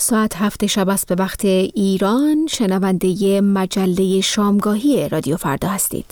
ساعت 7 شب است به وقت ایران. شنونده مجله شامگاهی رادیو فردا هستید.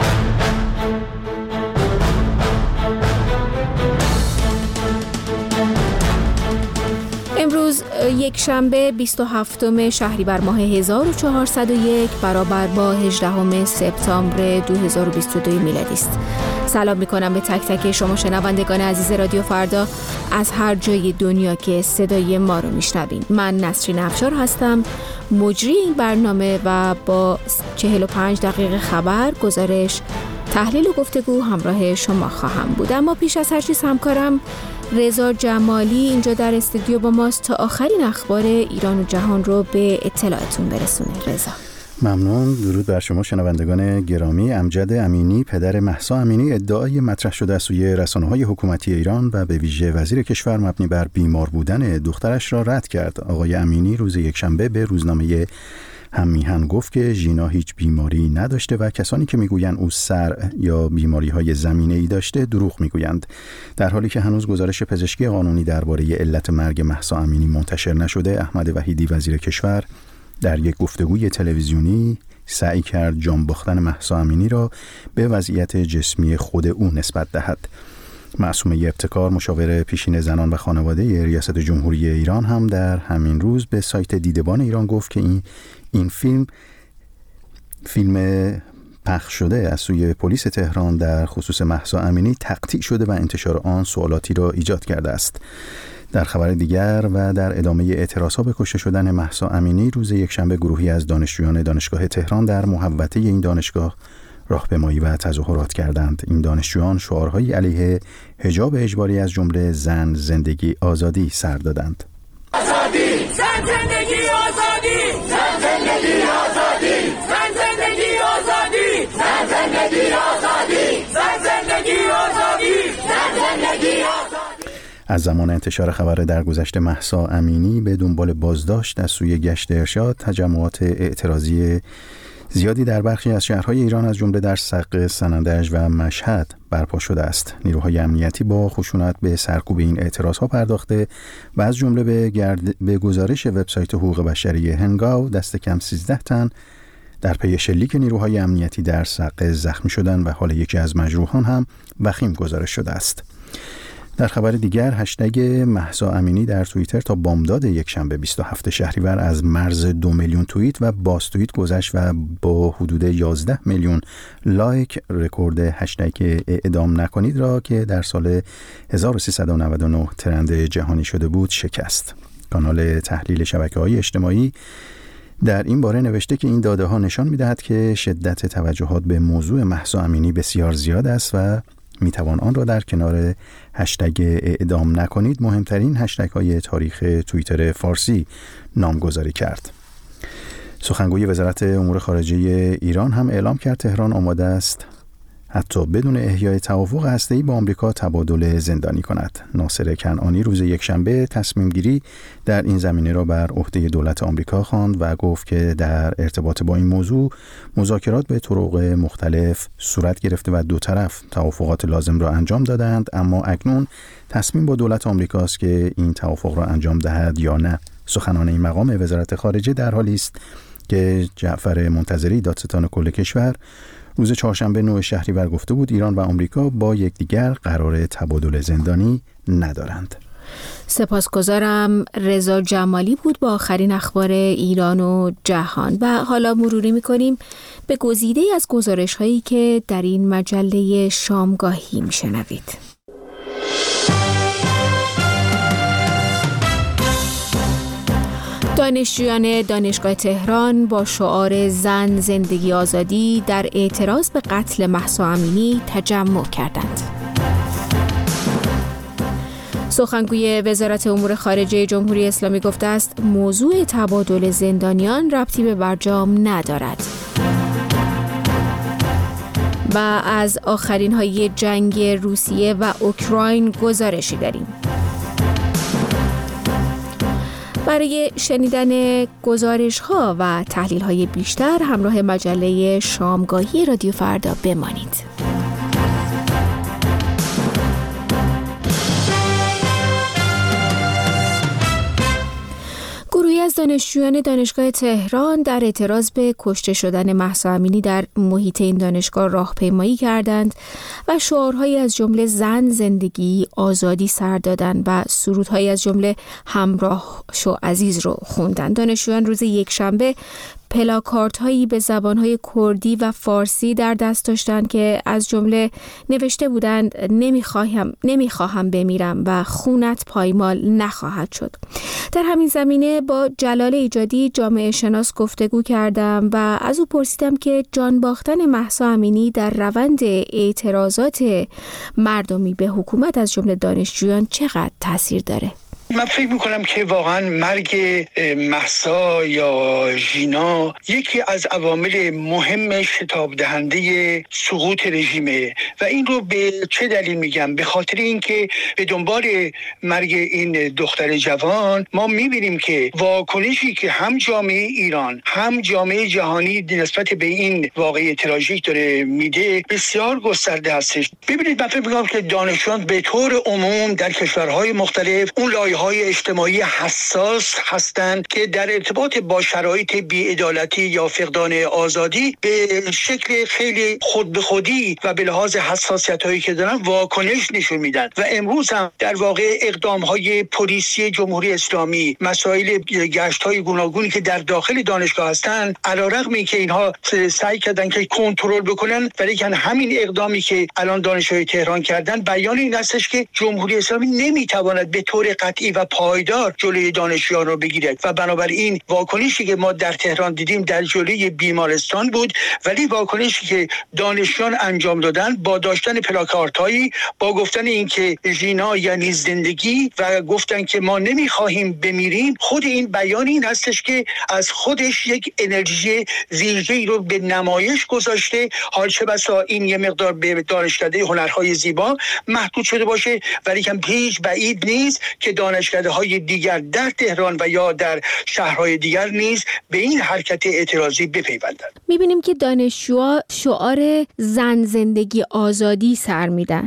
امروز یک شنبه 27 شهریور ماه 1401 برابر با 18 سپتامبر 2022 میلادی است. سلام میکنم به تک تک شما شنوندگان عزیز رادیو فردا از هر جای دنیا که صدای ما رو میشنوین. من نسرین افشار هستم، مجری این برنامه و با 45 دقیقه خبر، گزارش، تحلیل و گفتگو همراه شما خواهم بود. اما پیش از هر چیز همکارم رضا جمالی اینجا در استودیو با ماست تا آخرین اخبار ایران و جهان رو به اطلاعتون برسونه. رضا ممنون. درود بر شما شنوندگان گرامی. امجد امینی پدر مهسا امینی ادعای مطرح شده از سوی رسانه‌های حکومتی ایران و به ویژه وزیر کشور مبنی بر بیمار بودن دخترش را رد کرد. آقای امینی روز یکشنبه به روزنامه هم‌میهن گفت که ژینا هیچ بیماری نداشته و کسانی که میگویند او سر یا بیماری‌های زمینه‌ای داشته دروغ میگویند. در حالی که هنوز گزارش پزشکی قانونی درباره علت مرگ مهسا امینی منتشر نشده، احمد وحیدی وزیر کشور در یک گفتگوی تلویزیونی سعی کرد جان باختن مهسا امینی را به وضعیت جسمی خود او نسبت دهد. معصومه ابتکار، مشاور پیشین زنان و خانواده ریاست جمهوری ایران، هم در همین روز به سایت دیدبان ایران گفت که این فیلم پخش شده از سوی پلیس تهران در خصوص مهسا امینی تقطیع شده و انتشار آن سوالاتی را ایجاد کرده است. در خبر دیگر و در ادامه اعتراضها به کشته شدن مهسا امینی، روز یکشنبه گروهی از دانشجویان دانشگاه تهران در محوطه این دانشگاه راهپیمایی و تظاهرات کردند. این دانشجویان شعارهایی علیه حجاب اجباری از جمله زن زندگی آزادی سر دادند. آزادی، زن زندگی آزادی، زن زندگی آزادی، زن زندگی آزادی، زن زندگی آزادی، زن زندگی آزادی، زن زندگی آزادی. از زمان انتشار خبر درگذشت مهسا امینی به دنبال بازداشت از سوی گشت ارشاد، تجمعات اعتراضی زیادی در برخی از شهرهای ایران از جمله در سقه، سنندج و مشهد برپا شده است. نیروهای امنیتی با خشونت به سرکوب این اعتراضها پرداخته و از جمله به گزارش وبسایت حقوق بشری هنگاو دست کم 13 تن در پی شلیک نیروهای امنیتی در سقه زخمی شدند و حال یکی از مجروحان هم وخیم گزارش شده است. در خبر دیگر، هشتگ مهسا امینی در توییتر تا بامداد یکشنبه 27 شهریور از مرز 2 میلیون توییت و باز توییت گذشت و با حدود 11 میلیون لایک رکورد هشتگ اعدام نکنید را که در سال 1399 ترند جهانی شده بود شکست. کانال تحلیل شبکه‌های اجتماعی در این باره نوشته که این داده‌ها نشان می‌دهد که شدت توجهات به موضوع مهسا امینی بسیار زیاد است و میتوان آن را در کنار هشتگ اعدام نکنید مهمترین هشتگ های تاریخ توییتر فارسی نامگذاری کرد. سخنگوی وزارت امور خارجه ایران هم اعلام کرد تهران آماده است حتی بدون احیای توافق هسته‌ای با آمریکا تبادل زندانی کند. ناصر کنعانی روز یکشنبه تصمیم گیری در این زمینه را بر عهده دولت آمریکا خواند و گفت که در ارتباط با این موضوع مذاکرات به طرق مختلف صورت گرفته و دو طرف توافقات لازم را انجام دادند، اما اکنون تصمیم با دولت آمریکاست که این توافق را انجام دهد یا نه. سخنان این مقام وزارت خارجه در حالی است که جعفر منتظری دادستان کل کشور روز چهارشنبه 9 شهریور گفته بود ایران و آمریکا با یکدیگر قرار تبادل زندانی ندارند. سپاسگزارم. رضا جمالی بود با آخرین اخبار ایران و جهان. و حالا مروری می‌کنیم به گزیده از گزارش‌هایی که در این مجله شامگاهی می‌شنوید. دانشجویان دانشگاه تهران با شعار زن زندگی آزادی در اعتراض به قتل مهسا امینی تجمع کردند. سخنگوی وزارت امور خارجه جمهوری اسلامی گفته است موضوع تبادل زندانیان ربطی به برجام ندارد. و از آخرین های جنگ روسیه و اوکراین گزارشی داریم. برای شنیدن گزارش‌ها و تحلیل‌های بیشتر همراه مجله شامگاهی رادیو فردا بمانید. از دانشجویان دانشگاه تهران در اعتراض به کشته شدن مهسا امینی در محیط این دانشگاه راهپیمایی کردند و شعارهایی از جمله زن، زندگی، آزادی سر دادند و سرودهایی از جمله همراه شو عزیز رو خواندند. دانشجویان روز یکشنبه پلاکارت هایی به زبانهای کردی و فارسی در دست داشتند که از جمله نوشته بودند نمیخواهم بمیرم و خونت پایمال نخواهد شد. در همین زمینه با جلال ایجادی جامعه شناس گفتگو کردم و از او پرسیدم که جان باختن مهسا امینی در روند اعتراضات مردمی به حکومت از جمله دانشجویان چقدر تاثیر داره. من فکر میکنم که واقعا مرگ مهسا یا ژینا یکی از عوامل مهم شتاب دهنده سقوط رژیمه و این رو به چه دلیل میگم؟ به خاطر اینکه به دنبال مرگ این دختر جوان ما میبینیم که واکنشی که هم جامعه ایران هم جامعه جهانی نسبت به این واقعه تراژیک داره میده بسیار گسترده هستش. ببینید من فکر میکنم که دانشجویان به طور عموم در کشورهای مختلف اون لایه‌های اجتماعی حساس هستند که در ارتباط با شرایط بی‌عدالتی یا فقدان آزادی به شکل خیلی خود به خودی و به لحاظ حساسیت‌هایی که دارن واکنش نشون میدن و امروز هم در واقع اقدام‌های پلیسی جمهوری اسلامی، مسائل گشت‌های گوناگونی که در داخل دانشگاه هستند، علیرغم اینکه اینها سعی کردن که کنترل بکنن ولی همین اقدامی که الان دانشگاه تهران کردن بیان این هستش که جمهوری اسلامی نمیتواند به طور قطعی و پایدار جلوی دانشجویان رو بگیرد و بنابراین واکنشی که ما در تهران دیدیم در جلوی بیمارستان بود، ولی واکنشی که دانشجویان انجام دادن با داشتن پلاکارتایی با گفتن اینکه ژینا یعنی زندگی و گفتن که ما نمیخواهیم بمیریم، خود این بیان این هستش که از خودش یک انرژی ویژه‌ای رو به نمایش گذاشته. حال چه بسا این یه مقدار به دانشکده هنرهای زیبا محدود شده باشه ولی هم هیچ بعید نیست که دانشکده‌های دیگر در تهران و یا در شهرهای دیگر نیز به این حرکت اعتراضی بپیوندند. می‌بینیم که دانشجوها شعار زن، زندگی، آزادی سر میدن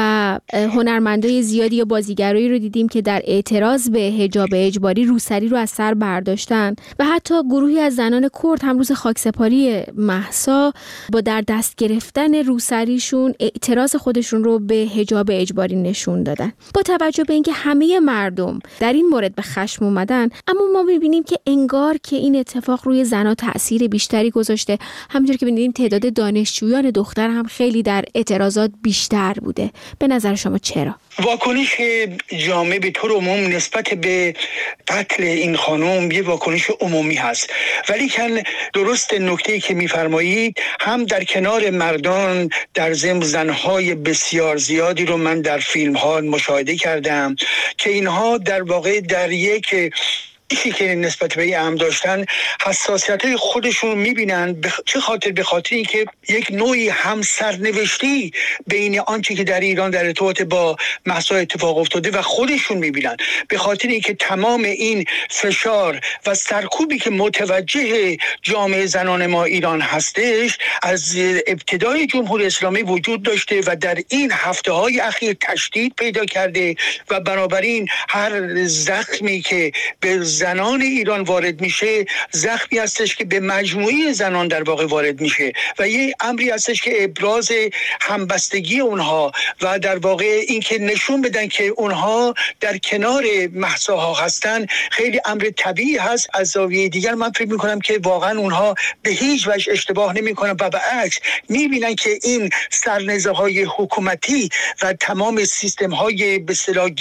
و هنرمندای زیادی یا بازیگرایی رو دیدیم که در اعتراض به حجاب اجباری روسری رو از سر برداشتن و حتی گروهی از زنان کرد هم روز خاکسپاری مهسا با در دست گرفتن روسریشون اعتراض خودشون رو به حجاب اجباری نشون دادن. با توجه به اینکه همه مردم در این مورد به خشم اومدن، اما ما می‌بینیم که انگار که این اتفاق روی زن‌ها تأثیر بیشتری گذاشته. همونجوری که می‌بینیم تعداد دانشجویان دختر هم خیلی در اعتراضات بیشتر بوده. به نظر شما چرا؟ واکنش جامعه به طور عموم نسبت به قتل این خانم یه واکنش عمومی هست، ولی که درست نکته‌ای که می‌فرمایید هم در کنار مردان در ضمن زن‌های بسیار زیادی رو من در فیلم‌ها مشاهده کردم که اینها در واقع در یک چیزی که نسبت به این داشتن حساسیت‌های خودشون می‌بینن. چه خاطر؟ به خاطر اینکه یک نوعی همسرنوشتی بین آنچه که در ایران در ارتباط با مهسا اتفاق افتاده و خودشون می‌بینن، به خاطر اینکه تمام این فشار و سرکوبی که متوجه جامعه زنان ما ایران هستش از ابتدای جمهوری اسلامی وجود داشته و در این هفته‌های اخیر تشدید پیدا کرده و بنابراین هر زخمی که به زنان ایران وارد میشه زخمی هستش که به مجموعه زنان در واقع وارد میشه و یه امری هستش که ابراز همبستگی اونها و در واقع این که نشون بدن که اونها در کنار مهسا هستن خیلی امر طبیعی هست. از زاویه دیگر من فکر میکنم که واقعا اونها به هیچ وجه اشتباه نمیکنن و بالعکس میبینن که این سرنزه‌های حکومتی و تمام سیستم‌های به اصطلاح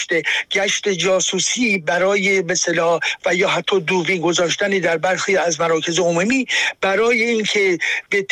گشت جاسوسی برای به اصطلاح و یا حتی دوربین گذاشتن در برخی از مراکز عمومی برای اینکه به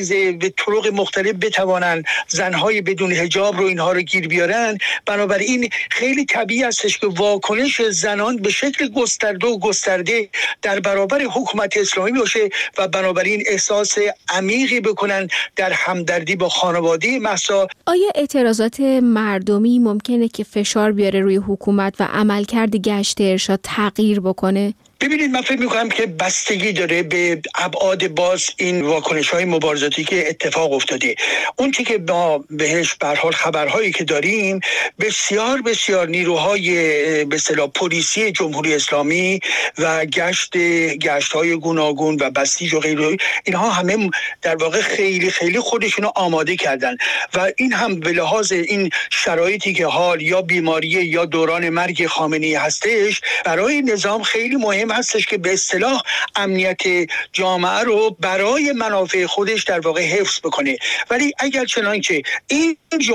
طرق مختلف بتوانند زنهای بدون حجاب رو اینها رو گیر بیارن. بنابراین خیلی طبیعی هستش که واکنش زنان به شکل گسترده در برابر حکومت اسلامی باشه و بنابراین احساس عمیقی بکنن در همدردی با خانواده مهسا. آیا اعتراضات مردمی ممکنه که فشار بیاره روی حکومت و عملکرد گشت ارشاد تغییر بکنه؟ ببینید من فکر میکنم که بستگی داره به ابعاد باز این واکنش‌های مبارزاتی که اتفاق افتاده. اون چیزی که ما بهش به هر حال خبرهایی که داریم، بسیار بسیار نیروهای به اصطلاح پلیسی جمهوری اسلامی و گشت‌های گوناگون و بسیج و غیره، اینها همه در واقع خیلی خیلی خودشونو آماده کردن و این هم به لحاظ این شرایطی که حال یا بیماری یا دوران مرگ خامنه‌ای هستش، برای نظام خیلی مهم هستش که به اصطلاح امنیت جامعه رو برای منافع خودش در واقع حفظ بکنه. ولی اگر چنانچه این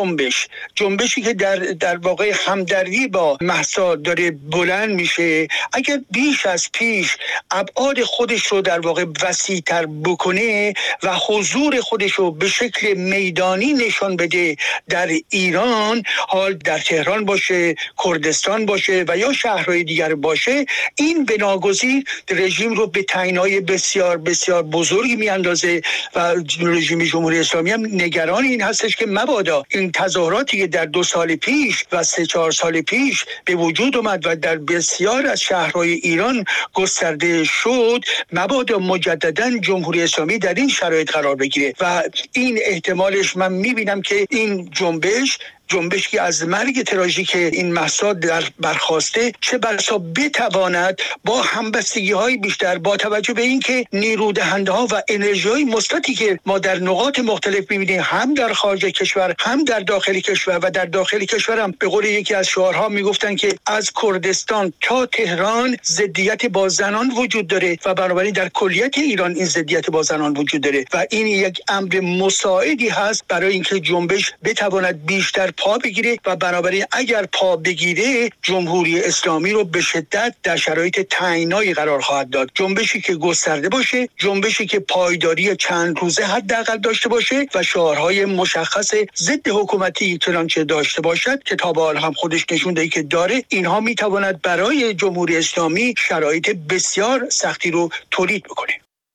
جنبشی که در واقع همدردی با مهسا داره بلند میشه، اگر بیش از پیش ابعاد خودش رو در واقع وسیع‌تر بکنه و حضور خودش رو به شکل میدانی نشان بده در ایران، حال در تهران باشه، کردستان باشه و یا شهرهای دیگر باشه، این بناگزیر رژیم رو به تنگنای بسیار بسیار بزرگی میاندازه و رژیم جمهوری اسلامی هم نگران این هستش که مبادا این تظاهراتی که در 2 سال پیش و 3-4 سال پیش به وجود اومد و در بسیار از شهرهای ایران گسترده شد، مبادا مجددا جمهوری اسلامی در این شرایط قرار بگیره و این احتمالش من میبینم که این جنبشی که از مرگ تراژیک این مهسا در برخاسته چه بسا بتواند با همبستگی‌های بیشتر، با توجه به اینکه نیرودهنده‌ها و انرژی‌های مثبتی که ما در نقاط مختلف می‌بینیم، هم در خارج کشور هم در داخل کشور و در داخل کشور هم به قول یکی از شعارها میگفتن که از کردستان تا تهران ضدیت با زنان وجود داره و بنابراین در کلیت ایران این ضدیت با زنان وجود داره و این یک امر مساعدی هست برای اینکه جنبش بتواند بیشتر پا بگیره و بنابراین اگر پا بگیره جمهوری اسلامی رو به شدت در شرایط تنگنایی قرار خواهد داد. جنبشی که گسترده باشه، جنبشی که پایداری چند روزه حداقل داشته باشه و شعارهای مشخص ضد حکومتی چنانچه داشته باشد که تا به حال هم خودش نشون داده که داره، اینها میتواند برای جمهوری اسلامی شرایط بسیار سختی رو تولید بکنه.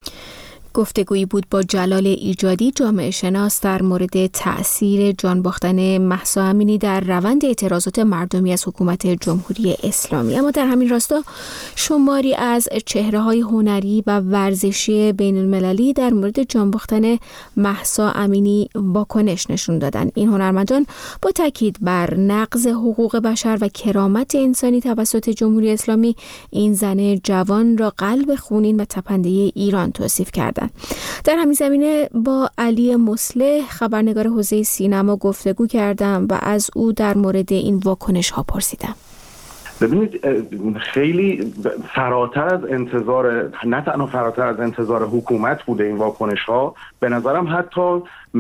گفتگویی بود با جلال ایجادی، جامعه شناس، در مورد تأثیر جان باختن مهسا امینی در روند اعتراضات مردمی از حکومت جمهوری اسلامی. اما در همین راستا شماری از چهره‌های هنری و ورزشی بین المللی در مورد جان باختن مهسا امینی واکنش نشون دادن. این هنرمندان با تاکید بر نقض حقوق بشر و کرامت انسانی توسط جمهوری اسلامی این زن جوان را قلب خونین و تپنده ایران توصیف کردند. در همین زمینه با علی مصلح، خبرنگار حوزه سینما، گفتگو کردم و از او در مورد این واکنش ها پرسیدم. ببینید، خیلی فراتر از انتظار، نه تنها فراتر از انتظار حکومت بوده این واکنش ها، به نظرم حتی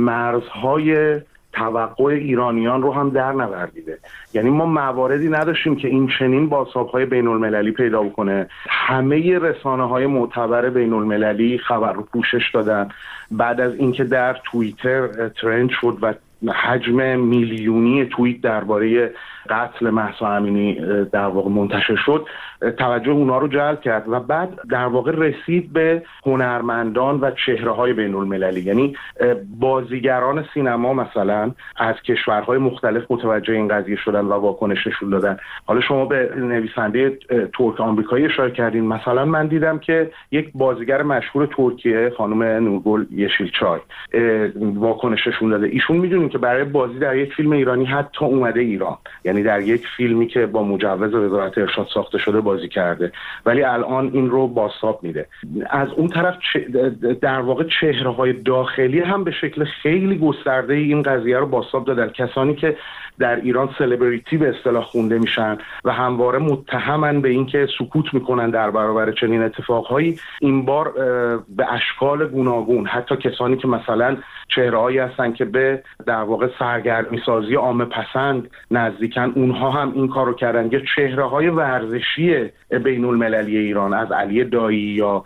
مرزهای توقع ایرانیان رو هم در نوردیده. یعنی ما مواردی نداشتیم که این چنین بازتاب‌های بین‌المللی پیدا بکنه. همه رسانه‌های معتبر بین‌المللی خبر رو پوشش دادن بعد از اینکه در توییتر ترند شد و حجم میلیونی توییت درباره قتل مهسا امینی در واقع منتشر شد، توجه اونا رو جلب کرد و بعد در واقع رسید به هنرمندان و چهره‌های بین‌المللی. یعنی بازیگران سینما مثلا از کشورهای مختلف متوجه این قضیه شدن و واکنش نشون دادن. حالا شما به نویسنده ترک آمریکایی اشاره کردین. مثلا من دیدم که یک بازیگر مشهور ترکیه، خانم نورگل یشیلچای، واکنش نشون داده. ایشون میدونین که برای بازی در یک فیلم ایرانی حتی اومده ایران، یعنی در یک فیلمی که با مجوز وزارت ارشاد ساخته شده بازی کرده، ولی الان این رو بازتاب میده. از اون طرف در واقع چهره‌های داخلی هم به شکل خیلی گسترده این قضیه رو بازتاب دادن. کسانی که در ایران سلبریتی به اصطلاح خونده میشن و همواره متهمن به اینکه سکوت میکنن در برابر چنین اتفاقهایی، این بار به اشکال گوناگون، حتی کسانی که مثلا چهره‌هایی هستن که به در واقع سرگرمی سازی عامه پسند نزدیکن، اونها هم این کارو کردن. یا چهره‌های ورزشی بین‌المللی ایران، از علی دایی یا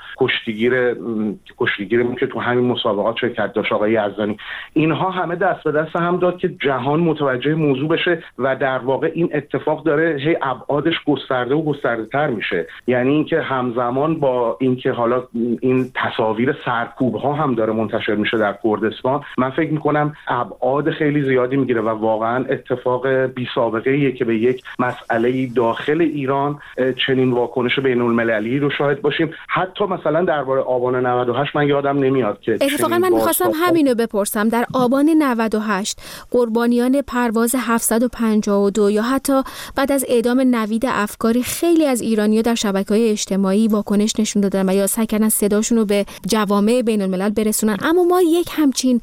کشتیگیرمون که تو همین مسابقات شرکت داشت، آقای یزدانی، اینها همه دست به دست هم داد که جهان متوجه موضوع بشه و در واقع این اتفاق داره هی ابعادش گسترده و گسترده تر میشه. یعنی اینکه همزمان با اینکه حالا این تصاویر سرکوب ها هم داره منتشر میشه در کردستان، من فکر میکنم ابعاد خیلی زیادی میگیره و واقعا اتفاق بی سابقه موقعیه که به یک مسئله داخل ایران چنین واکنش بین‌المللی رو شاهد باشیم. حتی مثلا درباره آبان 98 من یادم نمیاد که اتفاقا من می‌خواستم همینو بپرسم. در آبان 98 قربانیان پرواز 752 یا حتی بعد از اعدام نوید افکاری خیلی از ایرانی‌ها در شبکه‌های اجتماعی واکنش نشون دادن و یا سعی کردن صداشون رو به جوامع بین‌الملل برسونن، اما ما یک همچین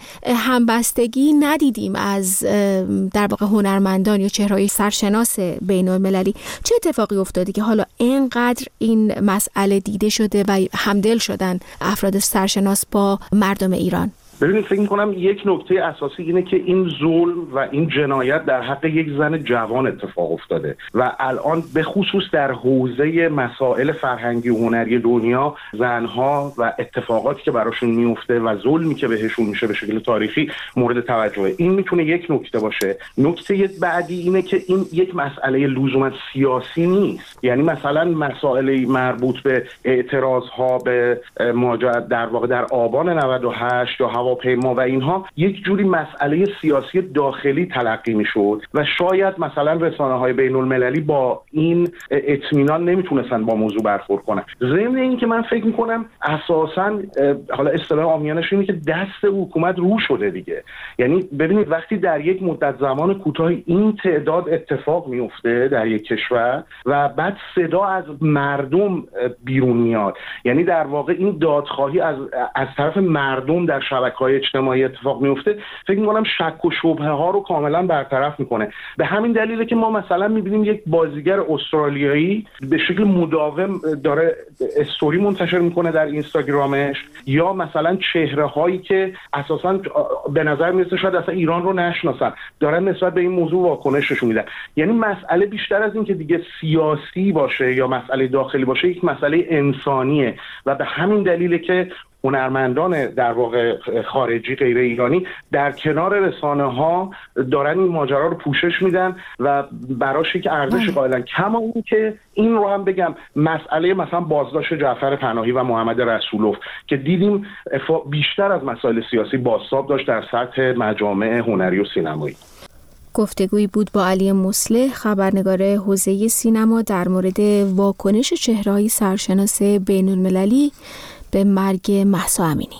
همبستگی ندیدیم از در واقع هنرمندان یا چهره‌های سرشناس بین‌المللی. چه اتفاقی افتاده که حالا اینقدر این مسئله دیده شده و همدل شدن افراد سرشناس با مردم ایران؟ ببینید، فکر می‌کنم یک نکته اساسی اینه که این ظلم و این جنایت در حق یک زن جوان اتفاق افتاده و الان به خصوص در حوزه مسائل فرهنگی و هنری دنیا زنها و اتفاقاتی که براشون میفته و ظلمی که بهشون میشه به شکل تاریخی مورد توجهه. این میتونه یک نکته باشه. نکته بعدی اینه که این یک مسئله لزوما سیاسی نیست. یعنی مثلا مسائل مربوط به اعتراضها به ماجرا در واقع در آبان 98 یا هواپیما و اینها یک جوری مسئله سیاسی داخلی تلقی میشد و شاید مثلا رسانه‌های بین‌المللی با این اطمینان نمیتونستن با موضوع برخورد کنن. ضمن این که من فکر میکنم اساساً حالا اصطلاح عامیانش اینه که دست حکومت رو شده دیگه. یعنی ببینید وقتی در یک مدت زمان کوتاه این تعداد اتفاق میفته در یک کشور و بعد صدا از مردم بیرون میاد، یعنی در واقع این دادخواهی از طرف مردم در شبکه‌های اجتماعی اتفاق میفته، فکر می‌کنم شک و شبهه ها رو کاملا برطرف میکنه. به همین دلیله که ما مثلا می‌بینیم یک بازیگر استرالیایی به شکل مداوم داره استوری منتشر میکنه در اینستاگرامش، یا مثلا چهره‌هایی که اساساً به نظر میاد شاید اصلا ایران رو نشناسن دارن نسبت به این موضوع واکنش نشون میدن. یعنی مسئله بیشتر از این که دیگه سیاسی باشه یا مسئله داخلی باشه، یک مسئله انسانیه و به همین دلیله که هنرمندان در واقع خارجی غیر ایرانی در کنار رسانه‌ها دارن این ماجرا رو پوشش میدن و براش یک ارزش قائلن. کما اون که این رو هم بگم مسئله مثلا بازداشت جعفر پناهی و محمد رسولوف که دیدیم بیشتر از مسائل سیاسی بازتاب داشت در سطح مجامع هنری و سینمایی. گفتگویی بود با علی مصلح، خبرنگار حوزه سینما، در مورد واکنش چهره‌های سرشناس بین‌المللی به مرگ مهسا امینی.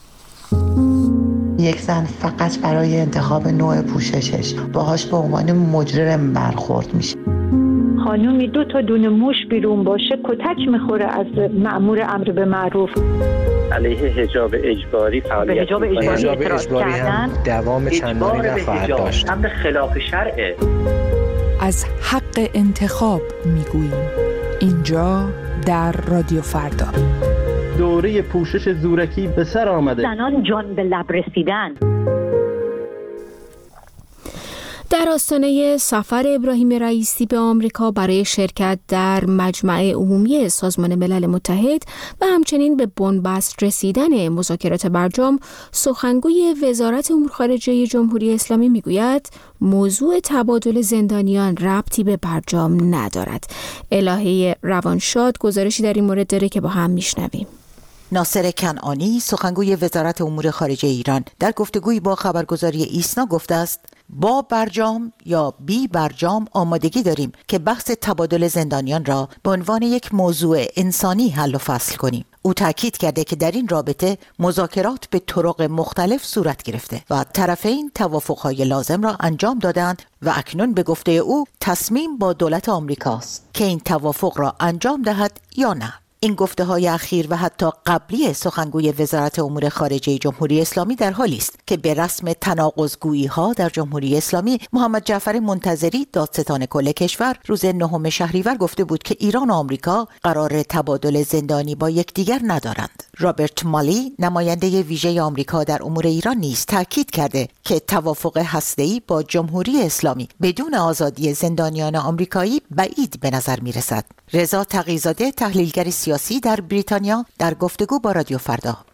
یک زن فقط برای انتخاب نوع پوششش باهاش به عنوان مجرم برخورد میشه. خانومی 2 دونه موش بیرون باشه کتک میخوره از مأمور امر به معروف. علیه حجاب اجباری فعالیت حجاب اجباری هم دوام چندانی نخواهد داشت. امر خلاف شرعه. از حق انتخاب میگوییم اینجا در رادیو فردا. دوره پوشش زورکی به سر آمده. زنان جان به لب رسیدن. در آستانه سفر ابراهیم رئیسی به آمریکا برای شرکت در مجمع عمومی سازمان ملل متحد و همچنین به بنبست رسیدن مذاکرات برجام، سخنگوی وزارت امور خارجه جمهوری اسلامی میگوید موضوع تبادل زندانیان ربطی به برجام ندارد. الهه روانشاد گزارشی در این مورد داره که با هم میشنویم. ناصر کنعانی، سخنگوی وزارت امور خارجه ایران، در گفتگویی با خبرگزاری ایسنا گفته است با برجام یا بی برجام آمادگی داریم که بحث تبادل زندانیان را به عنوان یک موضوع انسانی حل و فصل کنیم. او تاکید کرده که در این رابطه مذاکرات به طرق مختلف صورت گرفته و طرفین توافقهای لازم را انجام دادند و اکنون به گفته او تصمیم با دولت آمریکاست که این توافق را انجام دهد یا نه. این گفته‌های اخیر و حتی قبلی سخنگوی وزارت امور خارجه جمهوری اسلامی در حالی است که به رسم تناقض‌گویی‌ها در جمهوری اسلامی محمد جعفر منتظری دادستان کل کشور روز 9 شهریور گفته بود که ایران و آمریکا قرار تبادل زندانی با یکدیگر ندارند. رابرت مالی نماینده ویژه آمریکا در امور ایران نیز تاکید کرده که توافق هسته‌ای با جمهوری اسلامی بدون آزادی زندانیان آمریکایی بعید به نظر می‌رسد. رضا تقی‌زاده، تحلیلگر سیاسی در بریتانیا، در گفتگو با رادیو فردا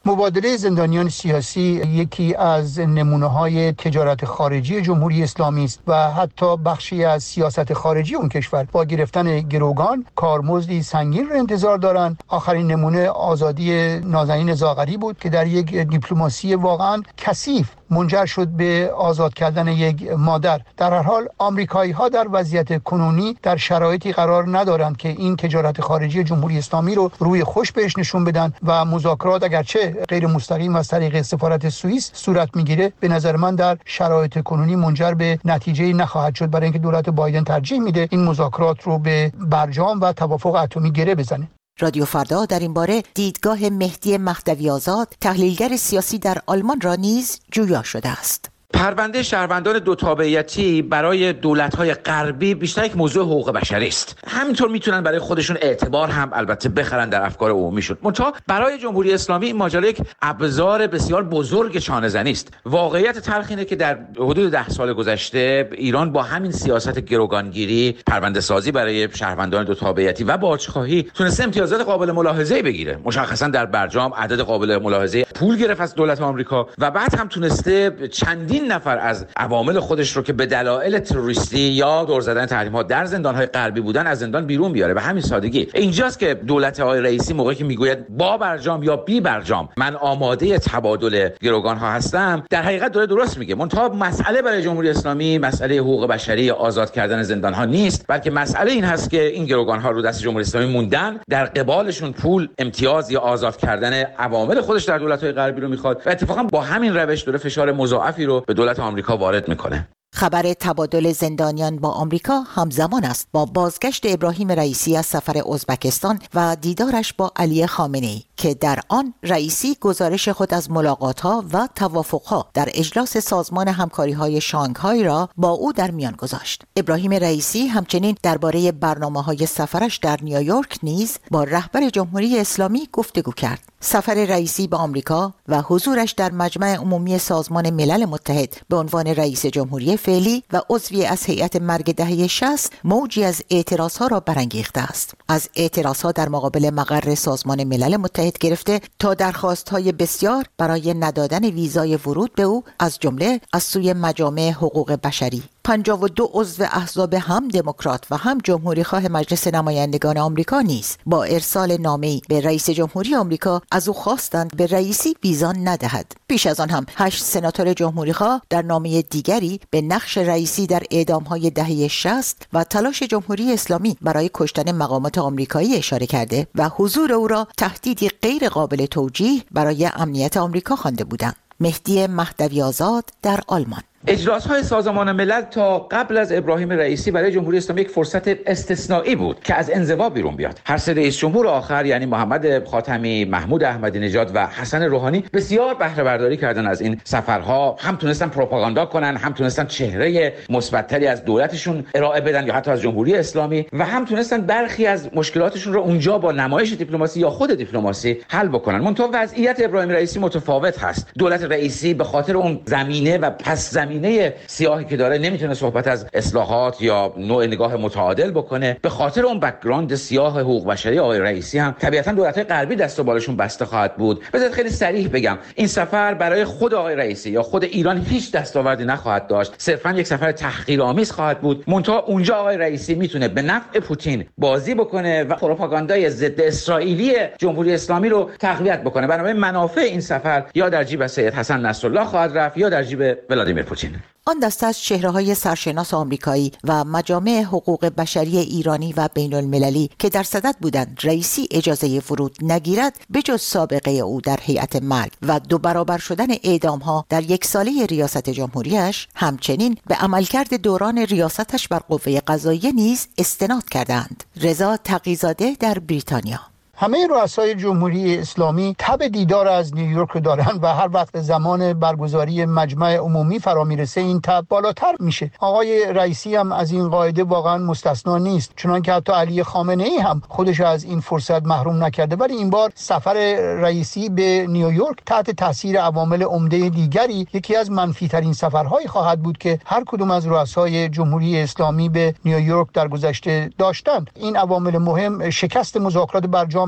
مبادله زندانیان سیاسی یکی از نمونه‌های تجارت خارجی جمهوری اسلامی است و حتی بخشی از سیاست خارجی اون کشور با گرفتن گروگان کارمزدی سنگین رو انتظار دارند. آخرین نمونه آزادی نازنین زاغری بود که در یک دیپلماسی واقعا کثیف منجر شد به آزاد کردن یک مادر. در هر حال آمریکایی‌ها در وضعیت کنونی در شرایطی قرار ندارند که این تجارت خارجی جمهوری اسلامی رو روی خوش بهش نشون بدن و مذاکرات اگرچه غیر مستقیم از طریق سفارت سوئیس صورت میگیره، به نظر من در شرایط کنونی منجر به نتیجه نخواهد شد، برای اینکه دولت بایدن ترجیح میده این مذاکرات رو به برجام و توافق اتمی گره بزنه. رادیو فردا در این باره دیدگاه مهدی مهدوی آزاد، تحلیلگر سیاسی در آلمان را نیز جویا شده است. پرونده شهروندان دو تابعیتی برای دولت‌های غربی بیشتر یک موضوع حقوق بشری است. همینطور میتونن برای خودشون اعتبار هم البته بخرن در افکار عمومیشون. منتها برای جمهوری اسلامی این ماجرا یک ابزار بسیار بزرگ چانه‌زنی است. واقعیت تلخ اینه که در حدود 10 سال گذشته ایران با همین سیاست گروگانگیری، پرونده سازی برای شهروندان دو تابعیتی و باج‌خواهی تونسته امتیازات قابل ملاحظه‌ای بگیره. مشخصا در برجام عدد قابل ملاحظه‌ای پول گرفت از دولت آمریکا و بعد هم تونسته چندین نفر از عوامل خودش رو که به دلایل تروریستی یا دور زدن تحریم‌ها در زندان‌های غربی بودن از زندان بیرون بیاره. به همین سادگی اینجاست که دولت آقای رئیسی موقعی که میگوید با برجام یا بی برجام من آماده تبادل گروگان‌ها هستم، در حقیقت داره درست میگه. منتها مسئله برای جمهوری اسلامی مسئله حقوق بشری یا آزاد کردن زندان‌ها نیست، بلکه مسئله این هست که این گروگان‌ها رو دست جمهوری اسلامی موندن، در قبالشون پول، امتیاز یا آزاد کردن عوامل خودش در دولت‌های غربی رو میخواد و اتفاقا با همین روش داره فشار مضاعفی رو به دولت آمریکا وارد میکنه. خبر تبادل زندانیان با آمریکا همزمان است با بازگشت ابراهیم رئیسی از سفر ازبکستان و دیدارش با علی خامنه‌ای که در آن رئیسی گزارش خود از ملاقات‌ها و توافق‌ها در اجلاس سازمان همکاری‌های شانگهای را با او در میان گذاشت. ابراهیم رئیسی همچنین درباره برنامه‌های سفرش در نیویورک نیز با رهبر جمهوری اسلامی گفتگو کرد. سفر رئیسی به آمریکا و حضورش در مجمع عمومی سازمان ملل متحد به عنوان رئیس جمهوری فعلی و عضوی از هیئت مرگ دهه 60 موجی از اعتراضها را برانگیخته است. از اعتراضها در مقابل مقر سازمان ملل متحد گرفته تا درخواست‌های بسیار برای ندادن ویزای ورود به او از جمله از سوی مجامع حقوق بشری. 52 عضو احزاب هم دموکرات و هم جمهوری خواه مجلس نمایندگان آمریکا نیز با ارسال نامه‌ای به رئیس جمهوری آمریکا از او خواستند به رئیسی ویزا ندهد. پیش از آن هم 8 سناتور جمهوری خواه در نامه دیگری به نقش رئیسی در اعدام‌های دهه 60 و تلاش جمهوری اسلامی برای کشتن مقامات آمریکایی اشاره کرده و حضور او را تهدیدی غیر قابل توجیه برای امنیت آمریکا خوانده بودند. مهدی مهدوی آزاد در آلمان. اجلاس‌های سازمان ملل تا قبل از ابراهیم رئیسی برای جمهوری اسلامی یک فرصت استثنایی بود که از انزوا بیرون بیاد. هر سه رئیس جمهور آخر یعنی محمد خاتمی، محمود احمدی نژاد و حسن روحانی بسیار بهره برداری کردن از این سفرها، هم تونستن پروپاگاندا کنن، هم تونستن چهره مثبت‌تری از دولتشون ارائه بدن یا حتی از جمهوری اسلامی و هم تونستن برخی از مشکلاتشون رو اونجا با نمایش دیپلماسی یا خود دیپلماسی حل بکنن. منتها وضعیت ابراهیم رئیسی متفاوت هست. دولت رئیسی به خاطر اون زمینه و پس زمینه سیاهی که داره نمیتونه صحبت از اصلاحات یا نوع نگاه متعادل بکنه. به خاطر اون بک‌گراند سیاه حقوق بشری آقای رئیسی هم طبیعتاً دولت‌های غربی دست و بالشون بسته خواهد بود. بذارید خیلی صریح بگم، این سفر برای خود آقای رئیسی یا خود ایران هیچ دستاوردی نخواهد داشت. صرفاً یک سفر تحقیرآمیز خواهد بود. منتها اونجا آقای رئیسی میتونه به نفع پوتین بازی بکنه و پروپاگاندای ضد اسرائیلی جمهوری اسلامی رو تقویت بکنه. بنابراین منافع این سفر یا در جیب سید حسن نصرالله خواهد رفت یا در جیب ولادیمیر پوتین. آن دسته از چهره‌های سرشناس آمریکایی و مجامع حقوق بشری ایرانی و بین المللی که در صدد بودند رئیسی اجازه ورود نگیرد به جز سابقه او در هیئت مرگ و 2 برابر شدن اعدام‌ها در 1 ساله ریاست جمهوریش، همچنین به عملکرد دوران ریاستش بر قوه قضاییه نیز استناد کردند. رضا تقی‌زاده در بریتانیا. همه رؤسای جمهوری اسلامی تب دیدار از نیویورک رو دارن و هر وقت زمان برگزاری مجمع عمومی فرا میرسه این تب بالاتر میشه. آقای رئیسی هم از این قاعده واقعا مستثنا نیست، چنانکه حتی علی خامنه‌ای هم خودش از این فرصت محروم نکرده. ولی این بار سفر رئیسی به نیویورک تحت تاثیر عوامل عمده دیگری یکی از منفی ترین سفرهایی خواهد بود که هر کدوم از رؤسای جمهوری اسلامی به نیویورک در گذشته داشتند. این عوامل مهم شکست مذاکرات برجام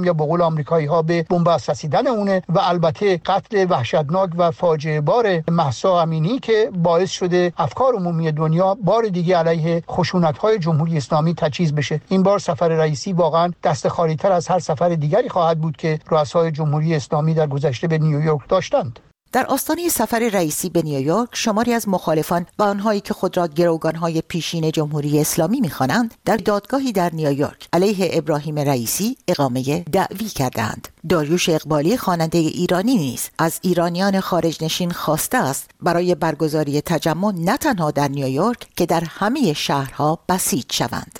صدام یا به قول آمریکایی‌ها به بنبست رسیدن اونه و البته قتل وحشتناک و فاجعه بار مهسا امینی که باعث شده افکار عمومی دنیا بار دیگه علیه خشونت‌های جمهوری اسلامی تجهیز بشه. این بار سفر رئیسی واقعا دست خالی‌تر از هر سفر دیگری خواهد بود که رؤسای جمهوری اسلامی در گذشته به نیویورک داشتند. در آستانه سفر رئیسی به نیویورک شماری از مخالفان و آنهایی که خود را گروگان‌های پیشین جمهوری اسلامی می‌خوانند در دادگاهی در نیویورک علیه ابراهیم رئیسی اقامه دعوی کردند. داریوش اقبالی خواننده ایرانی نیز از ایرانیان خارج نشین خواسته است برای برگزاری تجمع نه تنها در نیویورک که در همه شهرها بسیج شوند.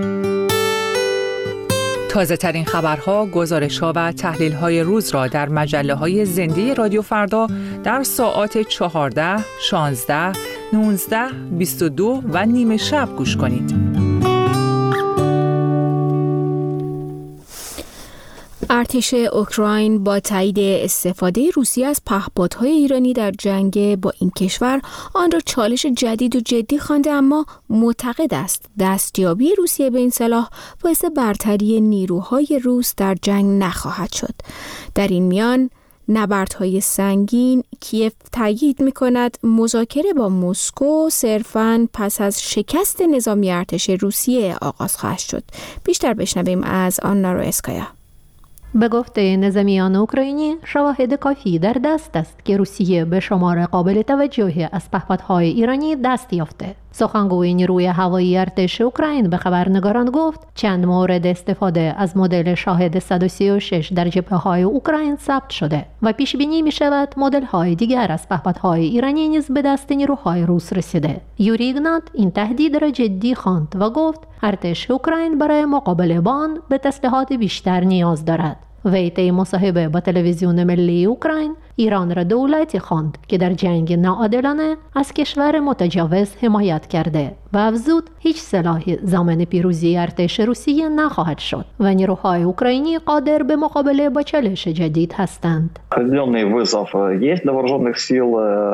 تازه ترین خبرها، گزارش‌ها و تحلیل‌های روز را در مجله‌های زنده رادیو فردا در ساعات 14، 16، 19، 22 و نیمه شب گوش کنید. ارتش اوکراین با تایید استفاده روسیه از پهپادهای ایرانی در جنگ با این کشور آن را چالش جدید و جدی خوانده، اما معتقد است دستیابی روسیه به این سلاح باعث برتری نیروهای روس در جنگ نخواهد شد. در این میان نبردهای سنگین کیف تایید می‌کند مذاکره با مسکو صرفاً پس از شکست نظامی ارتش روسیه آغاز خواهد شد. بیشتر بشنویم از آنا روئسکایا. به گفته نظامیان اوکراینی، شواهد کافی در دست است که روسیه به شمار قابل توجهی از پهپادهای ایرانی دست یافته. سخنگوی نیروی هوایی ارتش اوکراین به خبرنگاران گفت چند مورد استفاده از مدل شاهد 136 در جبهه‌های اوکراین ثبت شده و پیش بینی می شود مدل‌های دیگر از پهپادهای ایرانی نیز به دست نیروهای روس رسیده. یوری ایگنات این تهدید را جدی خواند و گفت ارتش اوکراین برای مقابله با آن به تسلیحات بیشتر نیاز دارد. وی طی مصاحبه با تلویزیون ملی اوکراین ایران را دولتی خواند که در جنگ ناعادلانه از کشور متجاوز حمایت کرده و افزود هیچ سلاحی ضامن پیروزی ارتش روسیه نخواهد شد و نیروهای اوکراینی قادر به مقابله با چالش جدید هستند. Определенный вызов есть для вооруженных сил,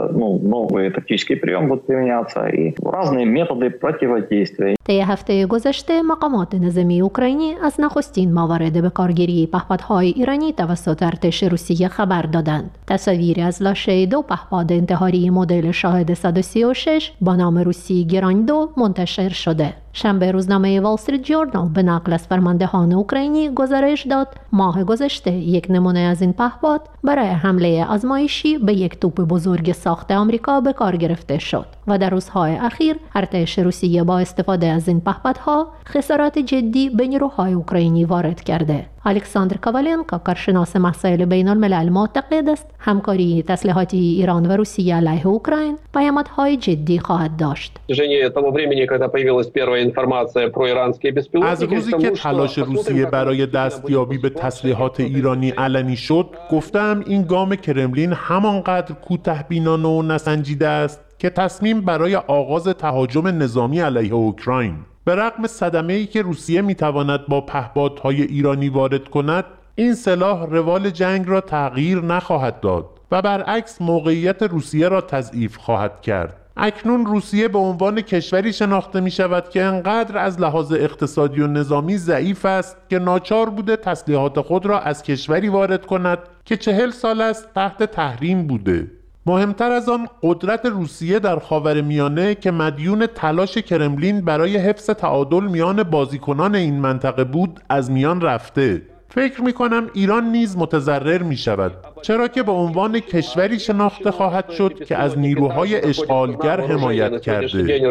новые тактические приемы будут применяться и разные методы противодействия. طی هفته گذشته مقامات نظامی اوکراینی از نخستین موارد به کارگیری پهپادهای ایرانی توسط ارتش روسیه خبر دادند. تصاویری از لاشه 2 پهپاد انتحاری مدل شاهد 136 با نام روسی گران 2 منتشر شده. شنبه روزنامه وال استریت جورنال به نقل از فرماندهان اوکراینی گزارش داد ماه گذشته یک نمونه از این پهپاد برای حمله آزمایشی به یک توپ بزرگ ساخت آمریکا به کار گرفته شد و در روزهای اخیر ارتش روسیه با استفاده از این پهپادها خسارات جدی به نیروهای اوکراینی وارد کرده. الکساندر کاولنکو کارشناس مسائل بین الملل معتقد است همکاری تسلیحاتی ایران و روسیه علیه اوکراین پیامدهای جدی خواهد داشت. از روزی که تلاش روسیه برای دستیابی به تسلیحات ایرانی علنی شد، گفتم این گام کرملین همانقدر کوتاه‌بینانه و نسنجیده است که تصمیم برای آغاز تهاجم نظامی علیه اوکراین به رغم صدمه‌ای که روسیه می‌تواند با پهپادهای ایرانی وارد کند، این سلاح روال جنگ را تغییر نخواهد داد و برعکس موقعیت روسیه را تضعیف خواهد کرد. اکنون روسیه به عنوان کشوری شناخته می شود که انقدر از لحاظ اقتصادی و نظامی ضعیف است که ناچار بوده تسلیحات خود را از کشوری وارد کند که 40 سال است تحت تحریم بوده. مهمتر از آن، قدرت روسیه در خاورمیانه که مدیون تلاش کرملین برای حفظ تعادل میان بازیکنان این منطقه بود از میان رفته. فکر می‌کنم ایران نیز متضرر می‌شود، چرا که به عنوان کشوری شناخته خواهد شد که از نیروهای اشغالگر حمایت کرده.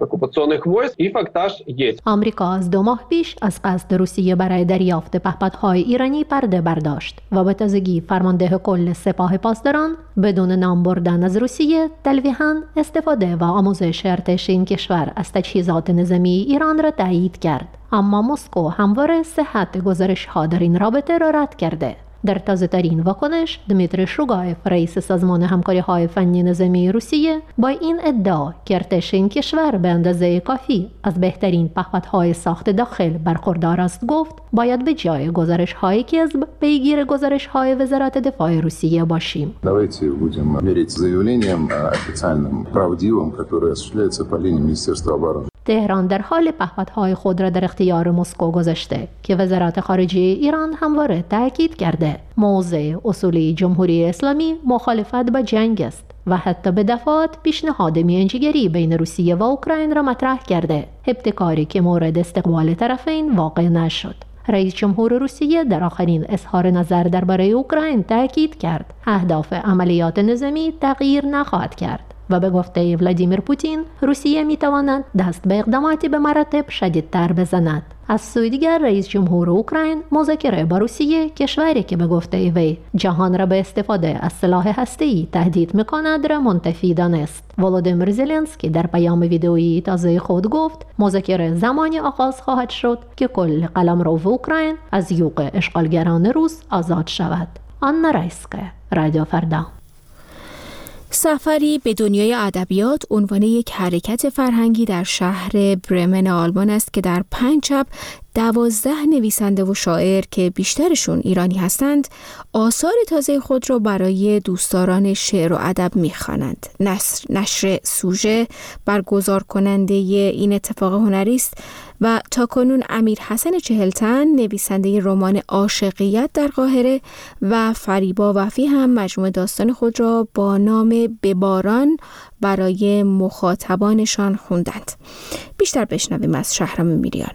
آمریکا از 2 ماه پیش از قصد روسیه برای دریافت پهپادهای ایرانی پرده برداشت و به تازگی فرمانده کل سپاه پاسداران بدون نام بردن از روسیه تلویحاً استفاده و آموزش ارتش این کشور از تجهیزات نظامی ایران را تایید کرد. اما مسکو همواره صحت گزارش‌ها در این رابطه را رد کرده. در تازه‌ترین واکنش، دمیتری شوگایف، رئیس سازمان همکاری‌های فنی نظامی روسیه، با این ادعا که ارتش این کشور به اندازه کافی از بهترین پهپادهای ساخت داخل برخوردار است گفت باید به جای گزارش‌های کذب پیگیر گزارش‌های وزارت دفاع روسیه باشیم. Давайте будем верить заявлениям официальным, правдивым, которые осуществляются по линии Министерства обороны. تهران در حال پهپادهای خود را در اختیار مسکو گذاشته که وزارت خارجه ایران همواره تاکید کرده موضع اصولی جمهوری اسلامی مخالفت با جنگ است و حتی به دفعات پیشنهاد میانجیگری بین روسیه و اوکراین را مطرح کرده، ابتکاری که مورد استقبال طرفین واقع نشد. رئیس جمهور روسیه در آخرین اظهار نظر درباره اوکراین تاکید کرد اهداف عملیات نظامی تغییر نخواهد کرد و به گفته ولادیمیر پوتین روسیه میتواند دست به اقداماتی به مراتب شدیدتر بزند. از سوی دیگر رئیس جمهور اوکراین مذاکره با روسیه، کشوری که به گفته وی جهان را به استفاده از سلاح هسته‌ای تهدید می‌کند، را منتفی دانست. ولودیمیر زلنسکی در پیام ویدئویی تازه خود گفت مذاکره زمانی آغاز خواهد شد که کل قلمرو اوکراین از یوغ اشغالگران روس آزاد شود. آنا رایسکه، رادیو فردا. سفری به دنیای ادبیات عنوان یک حرکت فرهنگی در شهر برمن آلمان است که در 5 شب 12 نویسنده و شاعر که بیشترشون ایرانی هستند آثار تازه خود را برای دوستداران شعر و ادب می‌خوانند. نشر سوژه برگزار کننده این اتفاق هنری است و تاکنون امیر حسن چهلتن نویسنده رمان عاشقیت در قاهره و فریبا وفی هم مجموعه داستان خود را با نام به باران برای مخاطبانشان خوندند. بیشتر بشنویم از شهرام میریان.